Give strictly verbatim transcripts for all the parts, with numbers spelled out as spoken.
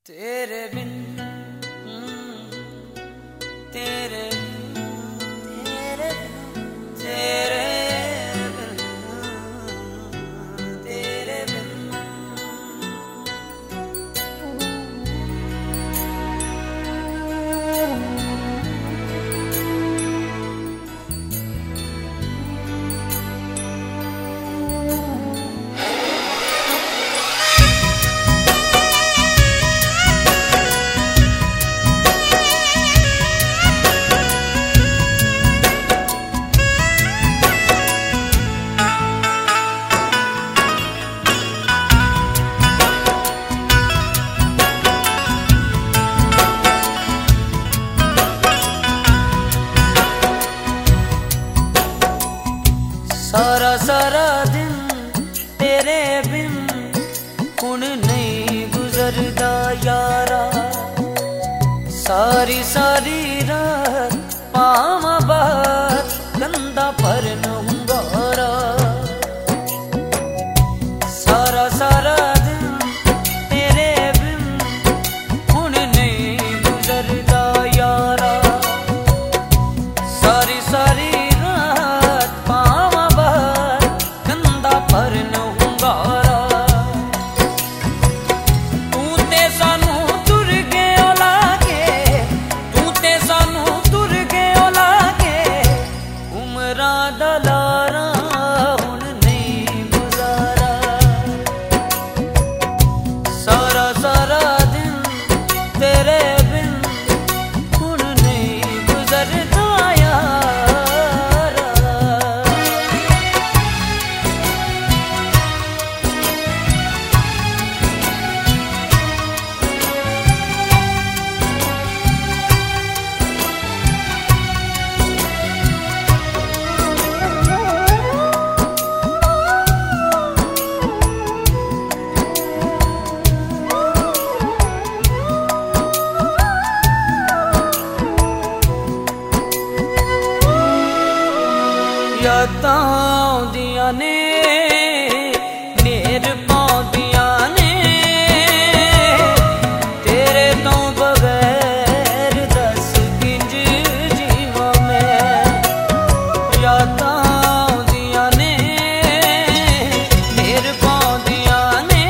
तेरे बिन तेरे तेरे तेरे बिन तेरे बिन सारा सारा दिन तेरे बिन हुण नहीं गुजरदा यारा। सारी सारी रात पावां बाहर गंदा भरन हुंगारा। सारा सारा दिन तेरे बिन हुण नहीं गुजरदा यारा। सारी सारी यादां आउंदियां ने नेर पाउंदियां ने तेरे तो बगैर दस किंज जीवां मैं। यादां आउंदियां ने नेर पाउंदियां ने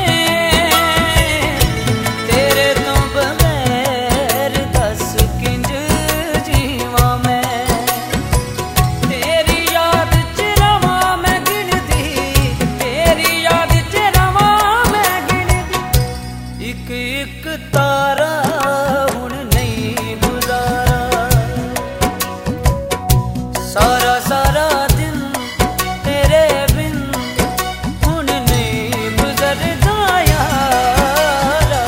तेरे तो बगैर दस किंज जीवां मैं। एक तारा हुण नहीं गुजारा। सारा सारा दिन तेरे बिन हुण नहीं गुजरदा यारा।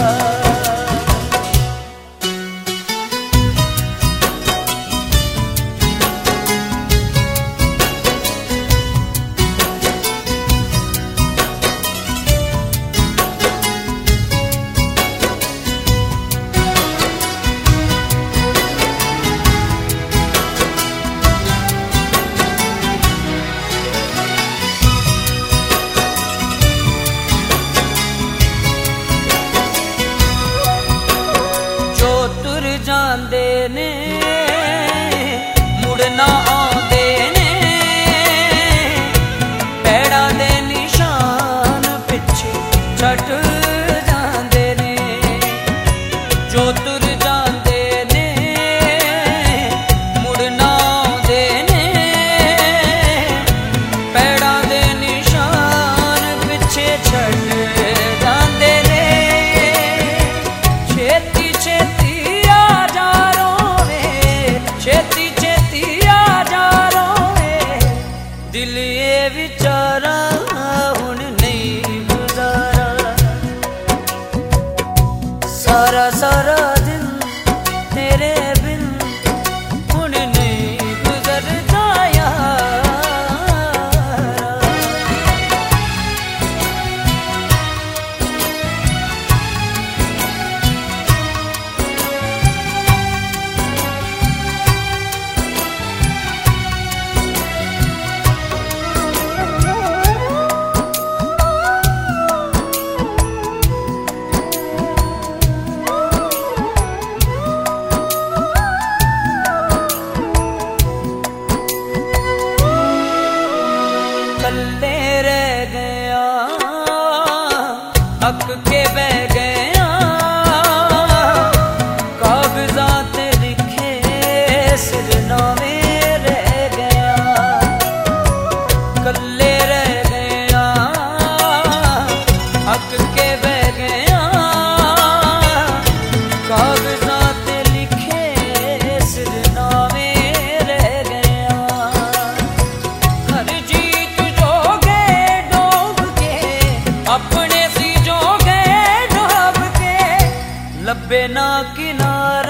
जांदे ने मुड़ना आंदे ने पैड़ा दे निशान पिछे छट जांदे ने। जो तुर जांदे ने मुड़ना आंदे ने पैड़ा दे निशान पिछे छट जांदे ने। छेती छेती छेती छेती आ जा रोए दिल ये विचारा हुण नहीं गुजारा। सारा सारा दिन तेरे बिन हुण नहीं गुजरदा यारा। के बह गया, कागजात लिखे सिरनामे रह गया, कल्ले रह गया, हक के बह गया, कागजात लिखे सिरनामे रह गया। हर जीत जो गए डूब के, अपने सी जो गए डूब के, लब्बे ना किनारा